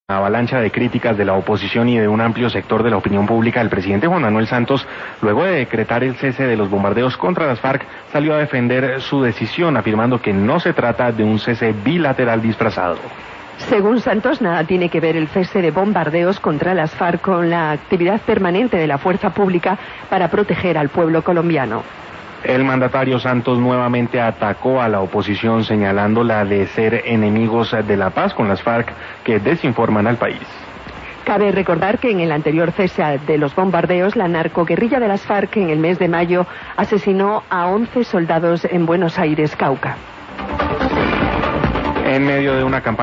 Avalancha de críticas de la oposición y de un amplio sector de la opinión pública, el presidente Juan Manuel Santos, luego de decretar el cese de los bombardeos contra las FARC, salió a defender su decisión, afirmando que no se trata de un cese bilateral disfrazado. Según Santos, nada tiene que ver el cese de bombardeos contra las FARC con la actividad permanente de la fuerza pública para proteger al pueblo colombiano. El mandatario Santos nuevamente atacó a la oposición, señalándola de ser enemigos de la paz con las FARC que desinforman al país. Cabe recordar que en el anterior cese de los bombardeos, la narcoguerrilla de las FARC en el mes de mayo asesinó a 11 soldados en Buenos Aires, Cauca. En medio de una campaña